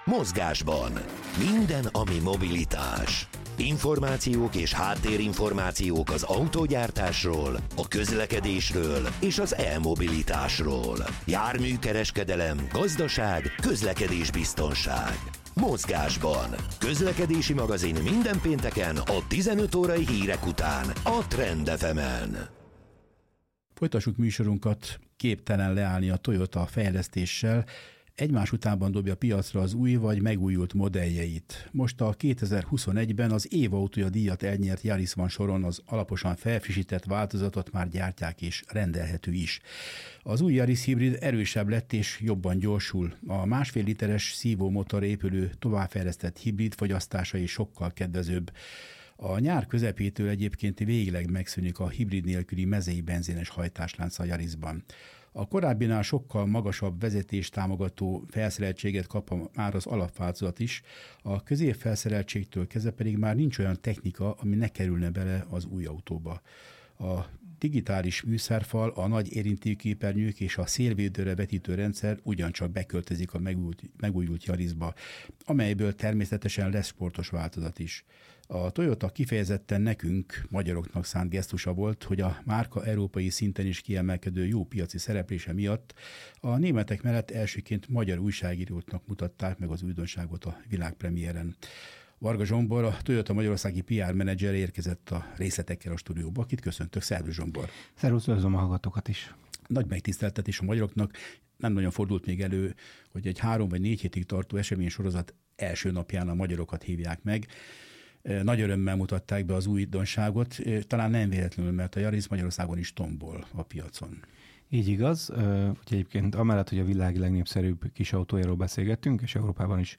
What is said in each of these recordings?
Mozgásban. Minden, ami mobilitás. Információk és háttérinformációk az autógyártásról, a közlekedésről és az e-mobilitásról. Járműkereskedelem, gazdaság, közlekedésbiztonság. Mozgásban. Közlekedési magazin minden pénteken a 15 órai hírek után a Trend FM-en. Folytassuk műsorunkat. Képtelen leállni a Toyota fejlesztéssel, egymás utánban dobja piacra az új vagy megújult modelljeit. Most a 2021-ben az év autója díjat elnyert Yaris van soron, az alaposan felfrissített változatot már gyártják és rendelhető is. Az új Yaris hibrid erősebb lett és jobban gyorsul. A 1,5 literes szívómotorra épülő továbbfejlesztett hibrid fogyasztása is sokkal kedvezőbb. A nyár közepétől egyébként végleg megszűnik a hibrid nélküli mezei benzines hajtáslánc a Yarisban. A korábbinál sokkal magasabb vezetést támogató felszereltséget kap már az alapváltozat is, a középfelszereltségtől kezdve pedig már nincs olyan technika, ami ne kerülne bele az új autóba. A digitális műszerfal, a nagy érintőképernyők és a szélvédőre vetítő rendszer ugyancsak beköltözik a megújult Yarisba, amelyből természetesen lesz sportos változat is. A Toyota kifejezetten nekünk, magyaroknak szánt gesztusa volt, hogy a márka európai szinten is kiemelkedő jó piaci szereplése miatt a németek mellett elsőként magyar újságíróknak mutatták meg az újdonságot a világpremiéren. Varga Zsombor, a Toyota magyarországi PR menedzser érkezett a részletekkel a stúdióba, akit köszöntök. Szervusz Zsombor! Szervusz, üdvözlöm a hallgatókat is! Nagy megtiszteltetés a magyaroknak. Nem nagyon fordult még elő, hogy egy 3 vagy 4 hétig tartó eseménysorozat első napján a magyarokat hívják meg. Nagy örömmel mutatták be az újdonságot, talán nem véletlenül, mert a Yaris Magyarországon is tombol a piacon. Így igaz, hogy egyébként amellett, hogy a világ legnépszerűbb kis autójáról beszélgettünk, és Európában is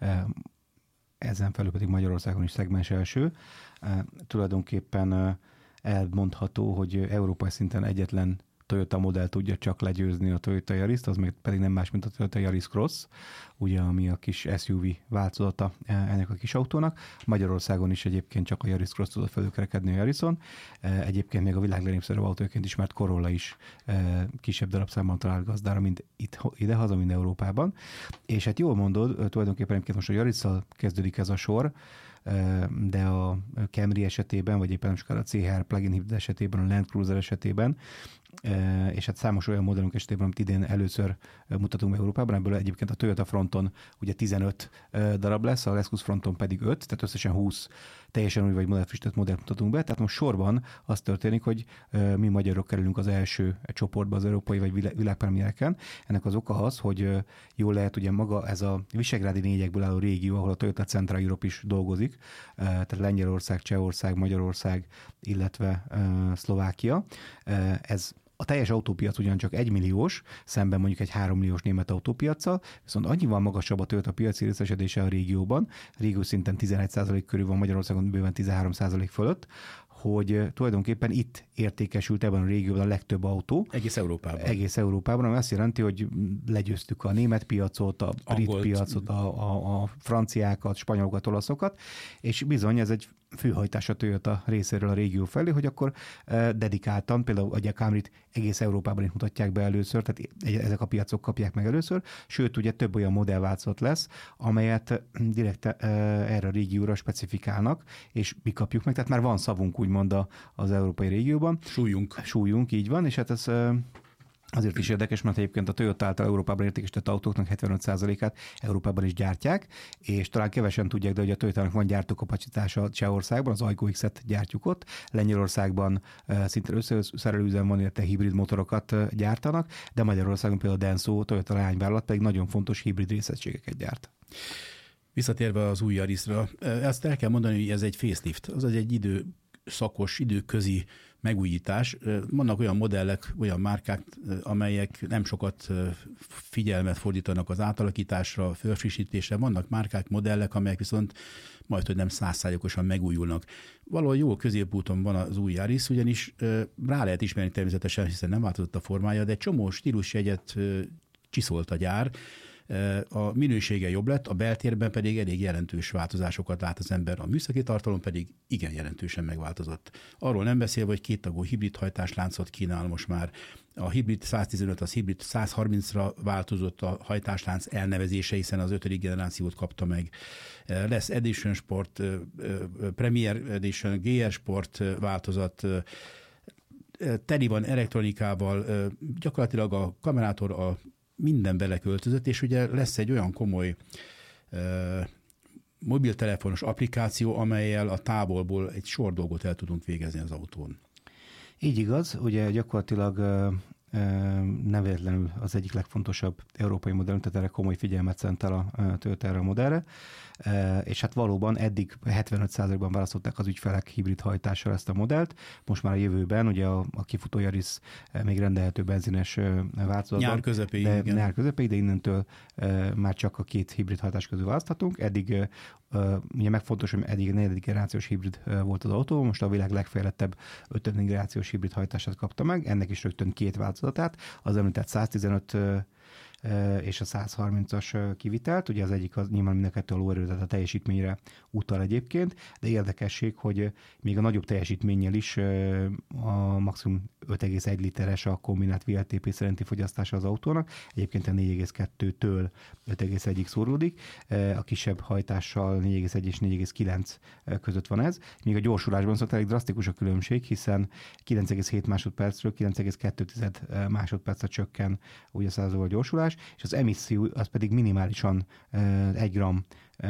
ezen felül pedig Magyarországon is szegmens első, tulajdonképpen elmondható, hogy európai szinten egyetlen Toyota modell tudja csak legyőzni a Toyota Yarist, az pedig nem más, mint a Toyota Yaris Cross, ugye, ami a kis SUV változata ennek a kis autónak. Magyarországon is egyébként csak a Yaris Cross tudott felülkerekedni a Yarison. Egyébként még a világ legnépszerűbb autóként ismert Corolla is kisebb darabszámban talált gazdára, mint idehaza, mint Európában. És hát jól mondod, tulajdonképpen most a Yarisszal kezdődik ez a sor, de a Camry esetében, vagy éppen nem sokára a CHR plug-in hibrid esetében, a Land Cruiser esetében, és hát számos olyan modellünk esetében, amit idén először mutatunk be Európában, ebből egyébként a Toyota fronton ugye 15 darab lesz, a Lexus fronton pedig 5, tehát összesen 20 teljesen új vagy modellfrissített modellt mutatunk be. Tehát most sorban az történik, hogy mi magyarok kerülünk az első csoportba az európai vagy világpremiereken. Ennek az oka az, hogy jól lehet, ugye maga ez a visegrádi négyekből álló régió, ahol a Toyota Central Europe is dolgozik, tehát Lengyelország, Csehország, Magyarország, illetve Szlovákia. Ez a teljes autópiac ugyancsak 1 milliós, szemben mondjuk egy 3 milliós német autópiaccal, viszont annyival magasabb a Toyota piaci részesedése a régióban, régió szinten 11% körül van, Magyarországon bőven 13% fölött, hogy tulajdonképpen itt értékesült ebben a régióban a legtöbb autó. Egész Európában. Egész Európában, ami azt jelenti, hogy legyőztük a német piacot, a brit piacot, a franciákat, spanyolokat, olaszokat, és bizony ez egy főhajtás a Toyota részéről a régió felé, hogy akkor dedikáltan, például a Camryt egész Európában is mutatják be először, tehát ezek a piacok kapják meg először, sőt ugye több olyan modellváltozat lesz, amelyet direkt erre a régióra specifikálnak, és mi kapjuk meg, tehát már van szavunk úgymond az európai régióban. Súlyunk, így van, és hát ez azért is érdekes, mert egyébként a Toyota által Európában értékesített autóknak 75%-át Európában is gyártják, és talán kevesen tudják, de hogy a Toyotának van gyártókapacitása Csehországban, az Aygo X-et gyártjuk ott, Lengyelországban szinte összeszerelőüzem van, illetve hibrid motorokat gyártanak, de Magyarországon például a Denso Toyota leányvállalat pedig nagyon fontos hibrid részegységeket gyárt. Visszatérve az új Yarisra, ezt el kell mondani, hogy ez egy facelift, azaz egy időközi megújítás. Vannak olyan modellek, olyan márkák, amelyek nem sokat figyelmet fordítanak az átalakításra, fölfrissítésre. Vannak márkák, modellek, amelyek viszont majdhogy nem 100%-osan megújulnak. Valahol jó középúton van az új Yaris, ugyanis rá lehet ismerni természetesen, hiszen nem változott a formája, de egy csomó stílusjegyet csiszolt a gyár. A minősége jobb lett, a beltérben pedig elég jelentős változásokat lát az ember, a műszaki tartalom pedig igen jelentősen megváltozott. Arról nem beszélve, hogy kéttagú hibrid hajtásláncot kínál most már. A hibrid 115 az hibrid 130-ra változott a hajtáslánc elnevezése, hiszen az 5. generációt kapta meg. Lesz Edition Sport, Premier Edition, GR Sport változat, teli van elektronikával, gyakorlatilag a kamerátor a minden beleköltözött, és ugye lesz egy olyan komoly mobiltelefonos applikáció, amellyel a távolból egy sor dolgot el tudunk végezni az autón. Így igaz, ugye gyakorlatilag nem véletlenül az egyik legfontosabb európai modell, tehát erre komoly figyelmet szentel a Toyota erre a modellre, és hát valóban eddig 75%-ban választották az ügyfelek hibrid hajtással ezt a modellt, most már a jövőben ugye a kifutó Yaris még rendelhető benzines változatban. Nyár közepéig, de innentől már csak a két hibrid hajtás közül választhatunk. Eddig ugye megfontos, hogy eddig a 4. generációs hibrid volt az autó, most a világ legfejlettebb 5. generációs hibrid hajtását kapta meg, ennek is rögtön két változatát, az említett 115 és a 130-as kivitelt, ugye az egyik az nyilván mind a kettő a lóerőt, a teljesítményre utal egyébként, de érdekesség, hogy még a nagyobb teljesítménnyel is a maximum 5,1 literes a kombinált VLTP szerinti fogyasztása az autónak, egyébként a 4,2-től 5,1-ig szóródik, a kisebb hajtással 4,1 és 4,9 között van ez, míg a gyorsulásban szóval elég drasztikus a különbség, hiszen 9,7 másodpercről 9,2 másodpercre csökken ugye a századóval gyorsulás, és az emisszió az pedig minimálisan 1 gram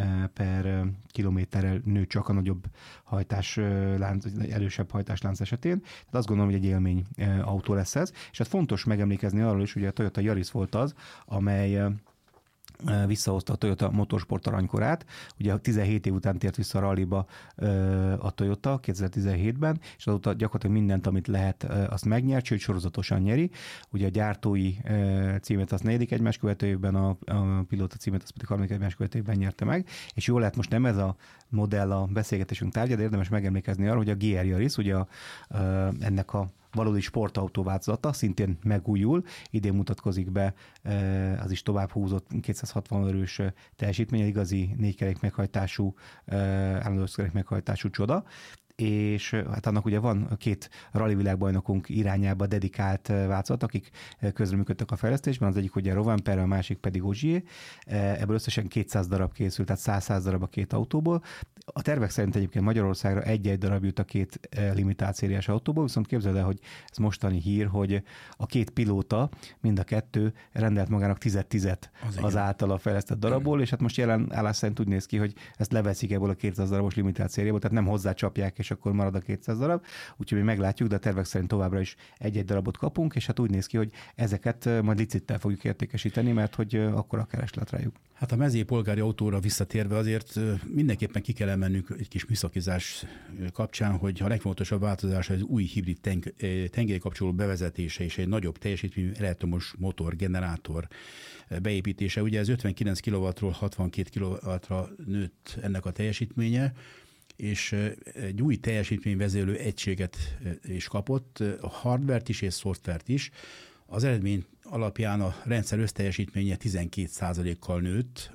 per kilométerrel nő csak a nagyobb hajtáslánc, erősebb hajtáslánc esetén. Tehát azt gondolom, hogy egy élmény autó lesz ez. És hát fontos megemlékezni arról is, hogy a Toyota Yaris volt az, amely visszahozta a Toyota motorsport aranykorát. Ugye 17 év után tért vissza a rallyba a Toyota 2017-ben, és azóta gyakorlatilag mindent, amit lehet, azt megnyert, sőt sorozatosan nyeri. Ugye a gyártói címet az 4. egymás követő évben, a pilóta címet az pedig 3. egymás követő évben nyerte meg, és jól lehet, most nem ez a modell a beszélgetésünk tárgya, de érdemes megemlékezni arra, hogy a GR Yaris, ugye ennek a valódi sportautó változata, szintén megújul, idén mutatkozik be, az is tovább húzott 260 erős teljesítmény, igazi 4 kerék meghajtású, állandó kerék meghajtású csoda, és hát annak ugye van 2 rally világbajnokunk irányába dedikált változat, akik közreműködtek a fejlesztésben, az egyik ugye Rovanperä, a másik pedig Ogier. Ebből összesen 200 darab készült, tehát 100 darab a 2 autóból. A tervek szerint egyébként Magyarországra egy-egy darab jut a 2 limitált szériás autóból, viszont képzeld el, hogy ez mostani hír, hogy a 2 pilóta, mind a 2 rendelt magának 10-10 az általa fejlesztett darabból, és hát most jelen állás szerint úgy néz ki, hogy ezt leveszik ebből a 200 darabos limitált szériából, tehát nem hozzácsapják, és akkor marad a 200 darab, úgyhogy mi meglátjuk, de a tervek szerint továbbra is egy-egy darabot kapunk, és hát úgy néz ki, hogy ezeket majd licittel fogjuk értékesíteni, mert hogy akkor a kereslet rájuk. Hát a mezőpolgári autóra visszatérve azért mindenképpen ki kell emelnünk egy kis műszakizás kapcsán, hogy a legfontosabb változás az új hibrid tengelykapcsoló bevezetése és egy nagyobb teljesítményű elektromos motor, generátor beépítése. Ugye ez 59 kW-ról 62 kW-ra nőtt ennek a teljesítménye, és egy új teljesítményvezérlő egységet is kapott, a hardvert is és szoftvert is. Az eredmény alapján a rendszer összteljesítménye 12%-kal nőtt,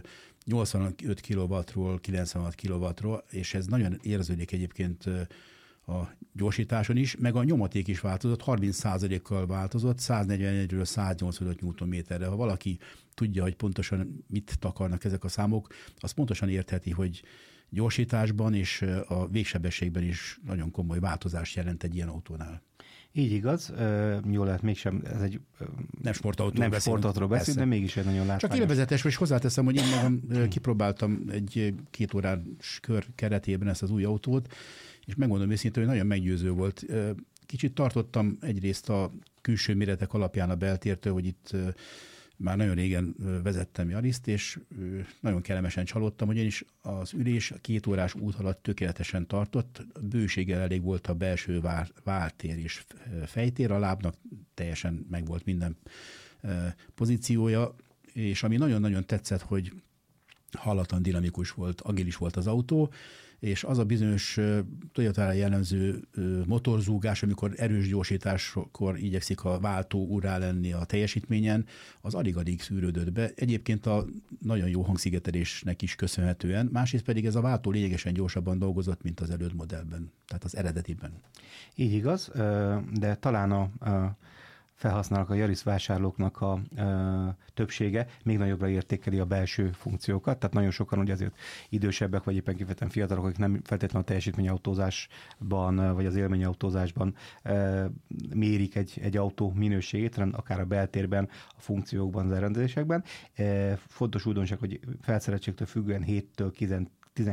85 kW-ról 96 kW-ról, és ez nagyon érződik egyébként a gyorsításon is, meg a nyomaték is változott, 30%-kal változott, 141-ről 185 Nm-re. Ha valaki tudja, hogy pontosan mit takarnak ezek a számok, az pontosan értheti, hogy gyorsításban és a végsebességben is nagyon komoly változást jelent egy ilyen autónál. Így igaz, jól lehet, mégsem ez egy nem sportautóról beszélünk, de mégis egy nagyon látványos. Csak élvezetes, és hozzáteszem, hogy én magam kipróbáltam egy 2 órás kör keretében ezt az új autót, és megmondom őszintén, hogy nagyon meggyőző volt. Kicsit tartottam egyrészt a külső méretek alapján a beltértől, hogy itt már nagyon régen vezettem Yarist, és nagyon kellemesen csalódtam, ugyanis az ülés a 2 órás út alatt tökéletesen tartott, bőséggel elég volt a belső váltér és fejtér, a lábnak teljesen megvolt minden pozíciója, és ami nagyon-nagyon tetszett, hogy hallatlan dinamikus volt, agilis volt az autó, és az a bizonyos Toyotára jellemző motorzúgás, amikor erős gyorsításkor igyekszik a váltó urrá lenni a teljesítményen, az alig-alig szűrődött be. Egyébként a nagyon jó hangszigetelésnek is köszönhetően, másrészt pedig ez a váltó lényegesen gyorsabban dolgozott, mint az előtt modellben, tehát az eredetiben. Így igaz, de talán a felhasználók, a Yaris vásárlóknak a többsége még nagyobbra értékeli a belső funkciókat, tehát nagyon sokan ugye azért idősebbek, vagy éppen kifejezetten fiatalok, akik nem feltétlenül a teljesítményautózásban, vagy az élményautózásban mérik egy autó minőségét, hanem akár a beltérben, a funkciókban, az elrendezésekben. Fontos újdonság, hogy felszereltségtől függően 7-től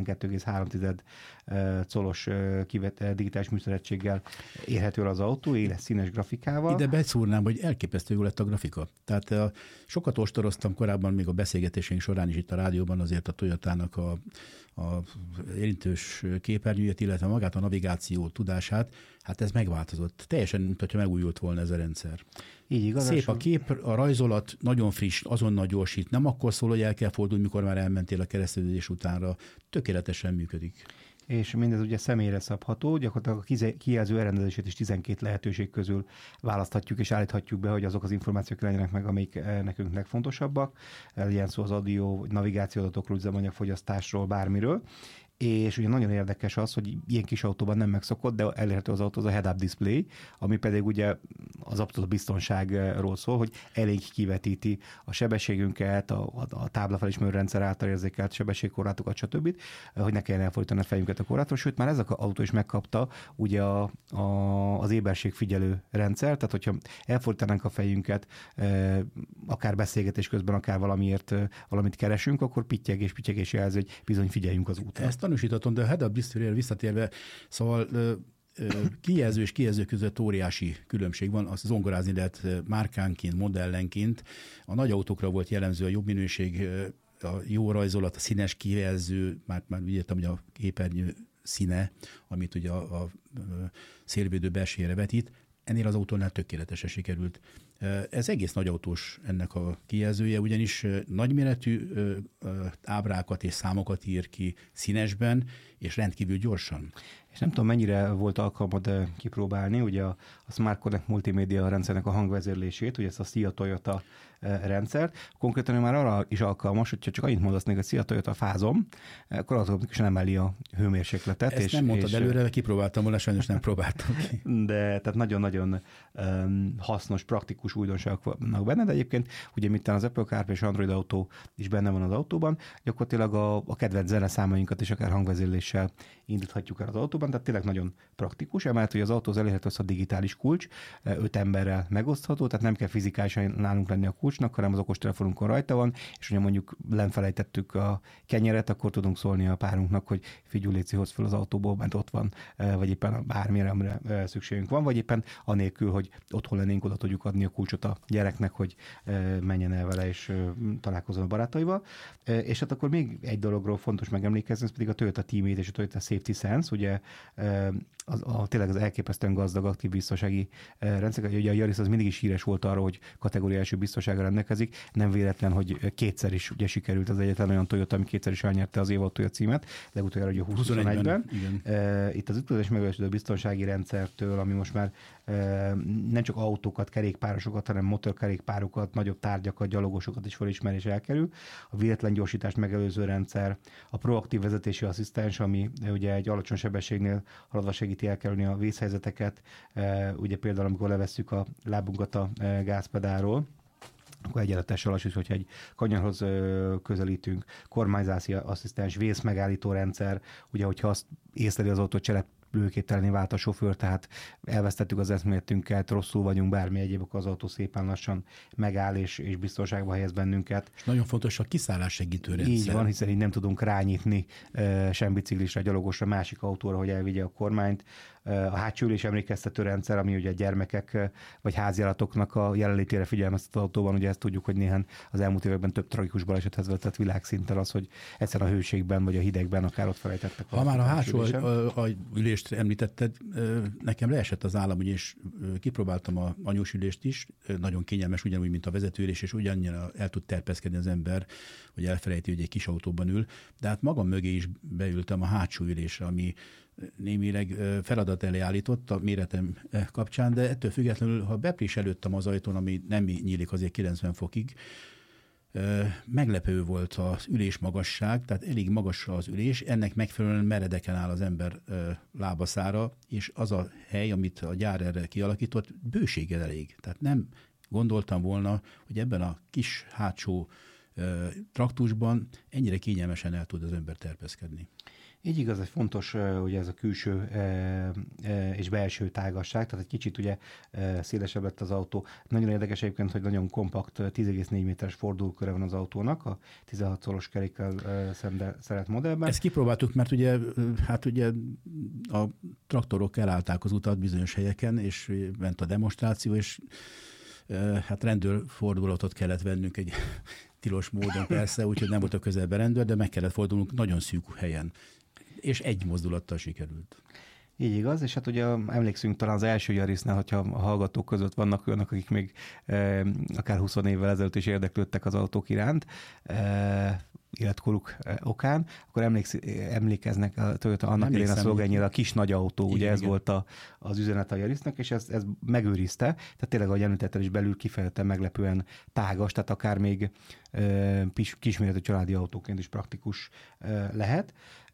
12,3 colos digitális műszerettséggel érhető el az autó, éles színes grafikával. Ide beszúrnám, hogy elképesztő jó lett a grafika. Tehát sokat ostoroztam korábban, még a beszélgetéseink során is itt a rádióban azért a Toyotának a érintős képernyőjét, illetve magát a navigáció tudását, hát ez megváltozott. Teljesen, mint hogyha megújult volna ez a rendszer. Így igaz. Szép a kép, a rajzolat nagyon friss, azonnal gyorsít. Nem akkor szól, hogy el kell fordulni, mikor már elmentél a kereszteződés utánra. Tökéletesen működik. És mindez ugye személyre szabható, gyakorlatilag a kijelző elrendezését is 12 lehetőség közül választhatjuk és állíthatjuk be, hogy azok az információk legyenek meg, amik nekünk legfontosabbak. Legyen szó az audio, navigáció adatokról, üzemanyagfogyasztásról, bármiről. És ugye nagyon érdekes az, hogy ilyen kis autóban nem megszokott, de elérhető az autó, az a head-up display, ami pedig ugye az abszolút biztonságról szól, hogy elég kivetíti a sebességünket, a táblafelismerő rendszer által érzékelt sebességkorlátokat, stb., hogy ne kelljen elfordítani a fejünket a korlátról, sőt már ez az autó is megkapta ugye az éberségfigyelő rendszer, tehát hogyha elfordítanánk a fejünket, akár beszélgetés közben, akár valamit keresünk, akkor pittyegés jelző, hogy bizony figyeljünk az útra. Ezt tanúsítatom, de a head-up display-re visszatérve, szóval kijelző és kijelző között óriási különbség van, azt zongorázni lehet márkánként, modellenként. A nagy autókra volt jellemző a jobb minőség, a jó rajzolat, a színes kijelző, már úgy értem, hogy a képernyő színe, amit ugye a szélvédő belsejére vetít, ennél az autónál tökéletesen sikerült. Ez egész nagy autós ennek a kijelzője, ugyanis nagyméretű ábrákat és számokat ír ki színesben, és rendkívül gyorsan. És nem tudom, mennyire volt alkalmad kipróbálni, ugye a Smart Connect multimédia rendszernek a hangvezérlését, ugye ezt a Szia Toyota rendszert. Konkrétan már arra is alkalmas, hogyha csak annyit mondasz neki, hogy Szia Toyota fázom, akkor automatikusan emeli a hőmérsékletet. Ezt nem mondtad előre, kipróbáltam volna, sajnos nem próbáltam ki. De tehát nagyon-nagyon hasznos, praktikus újdonságok vannak benne, de egyébként ugye miután az Apple CarPlay és Android Auto is benne van az autóban, gyakorlatilag a kedvenc zeneszámainkat is akár hangvezérléssel indíthatjuk el az autóban, tehát tényleg nagyon praktikus, emellett, hogy az autó elérhető a digitális kulcs, 5 emberrel megosztható, tehát nem kell fizikálisan nálunk lenni a kulcsnak, hanem az okostelefonunkon rajta van, és hogyha mondjuk lenfelejtettük a kenyeret, akkor tudunk szólni a párunknak, hogy figyelj, léci, hozz fel az autóból, mert ott van, vagy éppen bármire, amire szükségünk van, vagy éppen anélkül, hogy otthon lennénk, oda tudjuk adni a kulcsot a gyereknek, hogy menjen el vele és találkozzon a barátaival. És hát akkor még egy dologról fontos megemlékezni, ez pedig a Toyota Teammate és a Toyota Safety Sense, ugye tényleg az elképesztően gazdag aktív biztonsági rendszer. Ugye a Yaris az mindig is híres volt arról, hogy kategória első biztonsággal rendelkezik. Nem véletlen, hogy kétszer is ugye sikerült az egyetlen olyan Toyota, ami kétszer is elnyerte az évautója címet, legutoljára ugye 2021-ben. Itt az ütközés megelőző biztonsági rendszertől, ami most már nem csak autókat, kerékpárosokat, hanem motorkerékpárokat, nagyobb tárgyakat, gyalogosokat is felismer és elkerül. A véletlen gyorsítást megelőző rendszer, a proaktív vezetési asszisztens, ami ugye egy alacsony sebességnél haladva segíti elkerülni a vészhelyzeteket, ugye például amikor levesszük a lábunkat a gázpedálról, akkor egyenletesen lassít, hogyha egy kanyarhoz közelítünk, kormányzási asszisztens, vészmegállító rendszer, ugye hogyha azt észleli az autó repülőképtelenné vált a sofőr, tehát elvesztettük az eszméletünket, rosszul vagyunk, bármi egyéb, akkor az autó szépen lassan megáll és biztonságba helyez bennünket. És nagyon fontos a kiszállás segítő rendszer. Így van, hiszen így nem tudunk rányitni sem biciklisre, gyalogosra, másik autóra, hogy elvigye a kormányt. a hátsó ülés emlékeztető rendszer, ami ugye a gyermekek vagy háziállatoknak a jelenlétére figyelmeztet az autóban. Ugye ezt tudjuk, hogy néhány az elmúlt években több tragikus balesethez vezetett világszinten az, hogy egyszer a hőségben vagy a hidegben akár ott felejtettek. Ha már a hátsó ülést említetted, nekem leesett az állam, és kipróbáltam a anyós ülést is, nagyon kényelmes, ugyanúgy, mint a vezetőülés, és ugyannyira el tud terpeszkedni az ember, hogy elfelejti, hogy egy kis autóban ül, de hát magam mögé is beültem a hátsó ülésre, ami némileg feladat elé állított a méretem kapcsán, de ettől függetlenül, ha bepréselődtem az ajtón, ami nem nyílik azért 90 fokig, meglepő volt az ülés magasság, tehát elég magas az ülés, ennek megfelelően meredeken áll az ember lábaszára, és az a hely, amit a gyár erre kialakított, bőséggel elég. Tehát nem gondoltam volna, hogy ebben a kis hátsó traktusban ennyire kényelmesen el tud az ember terpeszkedni. Így igaz, ez fontos, ugye ez a külső és belső tágasság, tehát egy kicsit ugye szélesebb lett az autó. Nagyon érdekes egyébként, hogy nagyon kompakt, 10,4 méteres fordulóköre van az autónak, a 16 szoros kerékkel szerelt modellben. Ezt kipróbáltuk, mert ugye a traktorok elállták az utat bizonyos helyeken, és ment a demonstráció, és hát rendőrfordulatot kellett vennünk egy tilos módon persze, úgyhogy nem volt a közelben rendőr, de meg kellett fordulnunk nagyon szűk helyen. És egy mozdulattal sikerült. Így igaz, és hát ugye emlékszünk talán az első Yarisnál, hogyha a hallgatók között vannak olyanok, akik még akár 20 évvel ezelőtt is érdeklődtek az autók iránt, életkoruk okán, akkor emlékeznek a Toyota annak idején a szlogenjére, a kis nagy autó, ugye igen, ez volt az üzenet a Yarisnak, és ez megőrizte, tehát tényleg, ahogy említetted is, belül kifejezetten meglepően tágas, tehát akár még kisméretű családi autóként is praktikus lehet.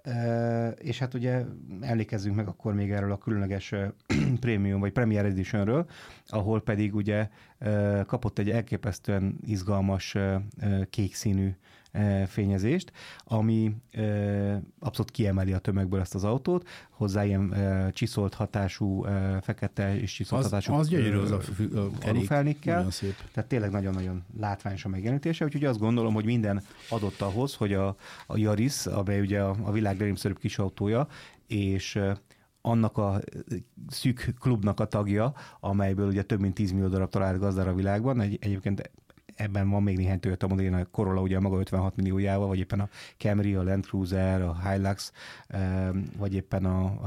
És hát ugye emlékezzünk meg akkor még erről a különleges Premium vagy Premier Editionről, ahol pedig ugye kapott egy elképesztően izgalmas kék színű fényezést, ami abszolút kiemeli a tömegből ezt az autót, hozzá ilyen csiszolt hatású, fekete és csiszolt hatású az gyönyörű az a alufelnikkel. Tehát tényleg nagyon-nagyon látványos a megjelenítése, úgyhogy azt gondolom, hogy minden adott ahhoz, hogy a Yaris, amely ugye a világ legnépszerűbb kis autója, és annak a szűk klubnak a tagja, amelyből ugye több mint 10 millió darab talált gazdára a világban, egyébként ebben van még néhány Toyota modell, a Corolla ugye a maga 56 milliójával, vagy éppen a Camry, a Land Cruiser, a Hilux, vagy éppen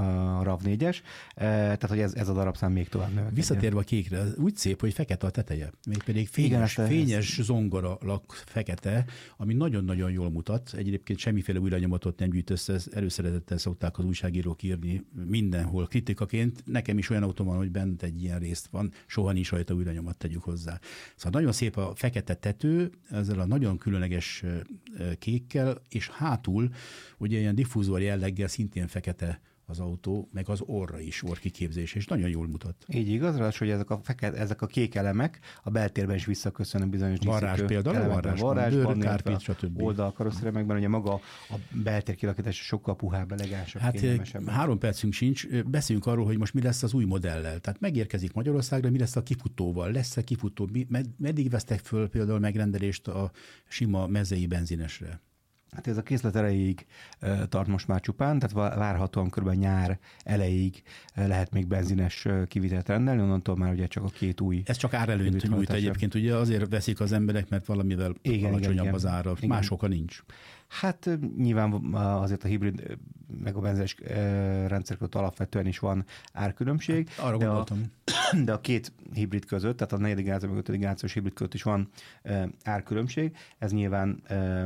a RAV4-es. Tehát, hogy ez a darabszám még tovább növekedjen. Visszatérve a kékre, úgy szép, hogy fekete a teteje. Mégpedig fényes zongora lak fekete, ami nagyon-nagyon jól mutat. Egyébként semmiféle új lenyomatot nem gyűjt össze, előszeretettel szokták az újságírók írni mindenhol kritikaként. Nekem is olyan autóm van, hogy bent egy ilyen részt van, soha nincs rajta új lenyomat, tegyük hozzá. Szóval nagyon szép a fekete tető, ezzel a nagyon különleges kékkel, és hátul ugye ilyen diffúzor jelleggel szintén fekete az autó, meg az orra is, orrkiképzés, és nagyon jól mutat. Így igaz, hogy ezek a kék elemek a beltérben is visszaköszönnek bizonyos varázs például, varázsban, kárpit, stb. Oldalkarosszérekben, ugye maga a beltér kilakítása sokkal puhább, elegánsabb, kényelmesebb. 3 percünk sincs, beszéljünk arról, hogy most mi lesz az új modellel. Tehát megérkezik Magyarországra, mi lesz a kifutóval, lesz-e kifutó, meddig vesztek föl például megrendelést a sima mezei benzinesre? Hát ez a készlet erejéig tart most már csupán, tehát várhatóan kb. Nyár elejéig lehet még benzines kivitelt rendelni, onnantól már ugye csak a 2 új. Ez csak árelőnyt nyújt egyébként, ugye azért veszik az emberek, mert valamivel alacsonyabb az ára, más oka nincs. Hát nyilván azért a hibrid meg a benzines rendszer között alapvetően is van árkülönbség. Hát, arra gondoltam. De a 2 hibrid között, tehát a 4. generáció meg 5. generációs hibrid között is van árkülönbség. Ez nyilván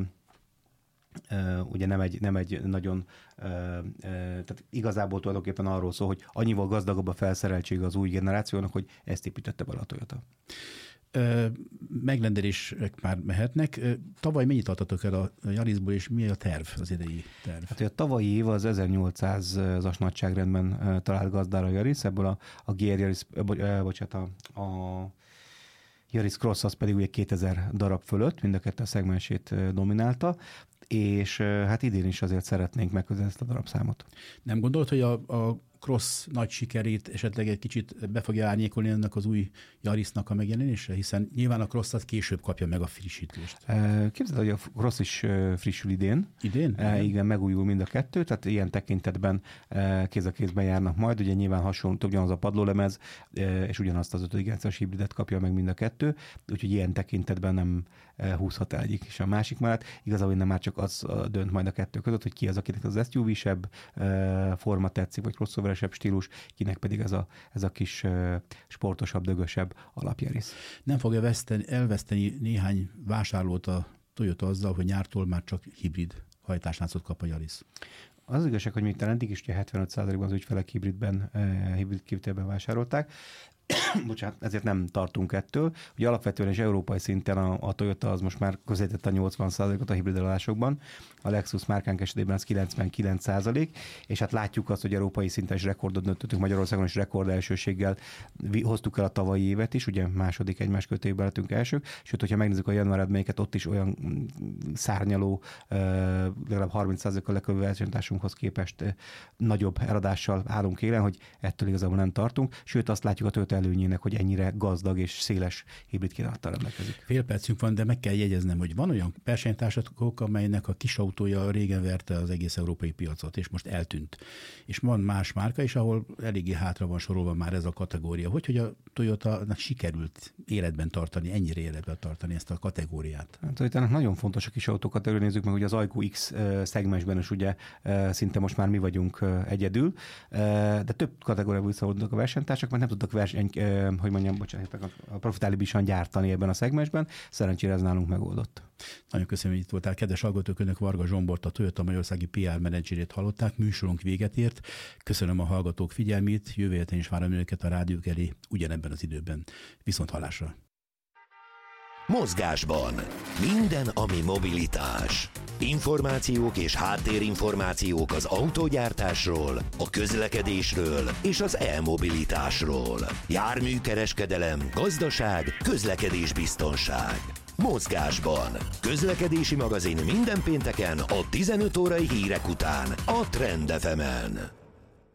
ugye nem egy nagyon, tehát igazából tulajdonképpen arról szól, hogy annyival gazdagabb a felszereltsége az új generációnak, hogy ezt építette bele a Toyota. Megrendelések már mehetnek. Tavaly mennyit adtatok el a Yarisból, és mi a terv, az idei terv? Hát a tavalyi év az 1800-as nagyságrendben talált gazdára a Yaris, ebből a GR Yaris, a Yaris Cross az pedig ugye 2000 darab fölött, mind a kettő a szegmensét dominálta, és hát idén is azért szeretnénk megközelíteni ezt a darabszámot. Nem gondolod, hogy a Cross nagy sikerét esetleg egy kicsit be fogja árnyékolni ennek az új Yarisnak a megjelenése? Hiszen nyilván a Cross az később kapja meg a frissítést. Képzeld, hogy a Cross is frissül idén. Idén? Igen, megújul mind a kettő, tehát ilyen tekintetben kéz a kézben járnak majd. Ugye nyilván hasonló, ugyanaz a padlólemez, és ugyanazt az 5. generációs hibridet kapja meg mind a kettő, úgyhogy ilyen tekintetben nem húzhat el egyik és a másik mellett. Igazából innen már csak az dönt majd a kettő között, hogy ki az, akinek az SUV-sebb forma tetszik, vagy crossoveresebb stílus, kinek pedig ez a kis sportosabb, dögösebb alapjaris. Nem fogja elveszteni néhány vásárlót a Toyota azzal, hogy nyártól már csak hibrid hajtásláncot kap a Yaris? Az igazság, hogy még talán eddig is 75%-ban az ügyfelek hibrid kivitelben vásárolták. Bocsánat, ezért nem tartunk ettől. Ugye alapvetően és európai szinten a Toyota az most már közelített a 80%-ot a hibrid eladásokban. A Lexus márkánk esetében az 99%, és hát látjuk azt, hogy európai szinten is rekordot döntöttünk Magyarországon, és rekord elsőséggel hoztuk el a tavalyi évet is, ugye második egymás kötőjében lettünk elsők, sőt, hogyha megnézzük a január eredményeket, ott is olyan szárnyaló, legalább 30%-kal lekövő versenytársunkhoz képest nagyobb eladással állunk élen, hogy ettől igazából nem tartunk, sőt azt látjuk a Toyota előnyének, hogy ennyire gazdag és széles hibrid kínálattal rendelkezik. Fél percünk van, de meg kell jegyeznem, hogy van olyan versenytársatok, amelynek a kis autója régen verte az egész európai piacot, és most eltűnt. És van más márka is, ahol eléggé hátra van sorolva már ez a kategória. Hogy a Toyotának sikerült életben tartani, ennyire életben tartani ezt a kategóriát? A Toyotának nagyon fontos a kis autókategória, nézzük meg, hogy az Aygo X szegmensben is ugye szinte most már mi vagyunk egyedül, de több kategóriában visszavonulnak a versenytársak, mert nem tudtak profitálisan gyártani ebben a szegmensben. Szerencsére ez nálunk megoldott. Nagyon köszönöm, hogy itt voltál. Kedves hallgatók, önök Varga Zsombort, a Toyota Magyarországi PR menedzserét hallották. Műsorunk véget ért. Köszönöm a hallgatók figyelmét. Jövő héten is várom önöket a rádiók elé ugyanebben az időben. Viszont hallásra. Mozgásban. Minden, ami mobilitás. Információk és háttérinformációk az autógyártásról, a közlekedésről és az e-mobilitásról. Járműkereskedelem, gazdaság, közlekedésbiztonság. Mozgásban. Közlekedési magazin minden pénteken a 15 órai hírek után a Trend FM-en.